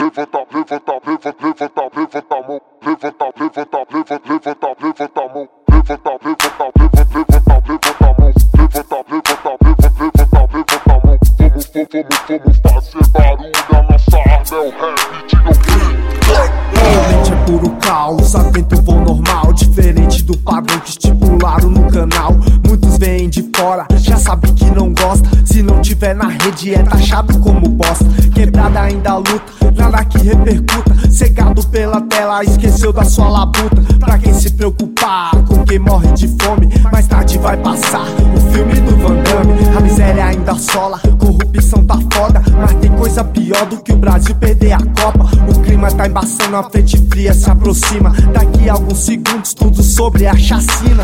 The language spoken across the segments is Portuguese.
levanta, levanta, levanta, levanta, levanta a mão, levanta, levanta, levanta, levanta, levanta a mão, levanta, levanta, levanta, levanta, levanta a mão, levanta, levanta, levanta, levanta, levanta a mão. Vamos fazer barulho, a nossa arma é o rap, diga o quê? Realmente é puro caos, atento voo normal, diferente do padrão que estipularam no canal. Muitos vêm de fora, já sabe que não gosta, se não tiver na rede é taxado como bosta. Quebrada ainda luta, nada que repercuta, cegado pela tela, esqueceu da sua labuta. Pra quem se preocupar com quem morre de fome, mais tarde vai passar o filme do Van Damme. A miséria ainda assola, corrupção tá foda, mas tem coisa pior do que o Brasil perder a Copa. O clima tá embaçando, a frente fria se aproxima, daqui a alguns segundos tudo sobre a chacina.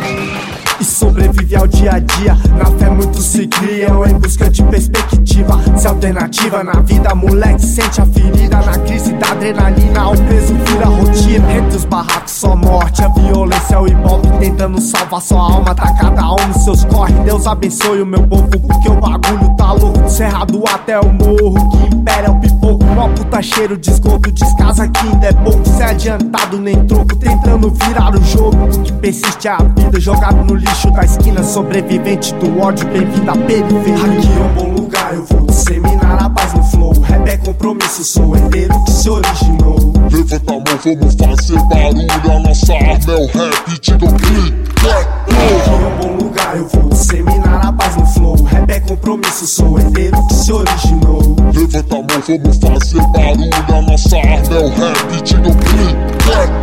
E sobrevive ao dia a dia, na fé muitos se criam em busca de perspectiva. Se alternativa na vida, moleque sente a ferida. Na crise da adrenalina, o peso vira rotina. Entre os barracos só morte, a violência, o ibope tentando salvar sua alma. Tá cada um nos seus corre, Deus abençoe o meu povo, porque o bagulho tá louco. Do cerrado até o morro, que impera o pipoco. Mó puta cheiro de esgoto, descasa que ainda é pouco. Sem adiantado nem troco, tentando virar o jogo. O que persiste é a vida, jogado no lixo da esquina, sobrevivente do ódio, bem-vindo à periferia. Aqui é um bom lugar, eu vou disseminar a paz no flow. Rap é compromisso, sou herdeiro que se originou. Levanta a mão, vamos fazer barulho, a nossa arma é o rap, diga o quê? Aqui é um bom lugar, eu vou disseminar a paz no flow. Rap é compromisso, sou herdeiro que se originou. Levanta a mão, vamos fazer barulho, a nossa arma é o rap, diga o quê?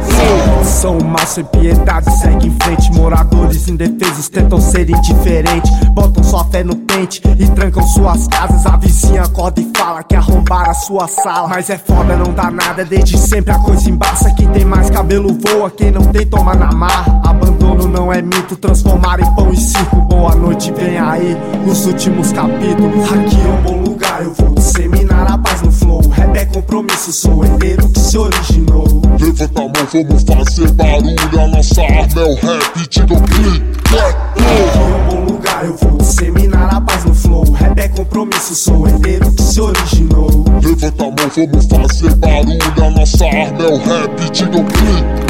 São mal sem piedade, segue em frente. Moradores indefesos tentam ser indiferentes, botam sua fé no pente e trancam suas casas. A vizinha acorda e fala que arrombaram a sua sala. Mas é foda, não dá nada, desde sempre a coisa embaça. Quem tem mais cabelo voa, quem não tem toma na marra. Abandono não é mito, transformar em pão e circo. Boa noite, vem aí, os últimos capítulos. Aqui é um bom lugar, eu vou disseminar a paz no flow. Rap é compromisso, sou herdeiro que se originou. Levanta a mão, vamos fazer barulho, a nossa arma é o rap, diga o quê? Aqui é um bom lugar, eu vou disseminar a paz no flow. Rap é compromisso, sou herdeiro que se originou. Levanta a mão, vamos fazer barulho, a nossa arma é o rap, diga o quê?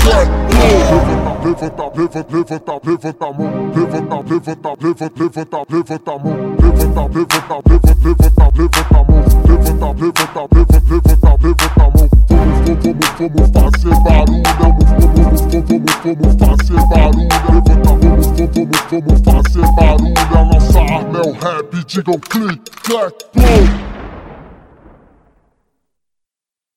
Levanta, levanta, levanta, levanta a mão, levanta, levanta, levanta, levanta, levanta a mão, levanta, levanta, levanta, levanta, levanta a mão, levanta, levanta, levanta, levanta, levanta a mão. Vamos fazer barulho, vamos fazer barulho, levanta, vamos fazer barulho, a nossa arma é o rap, diga o clique, clack, flow.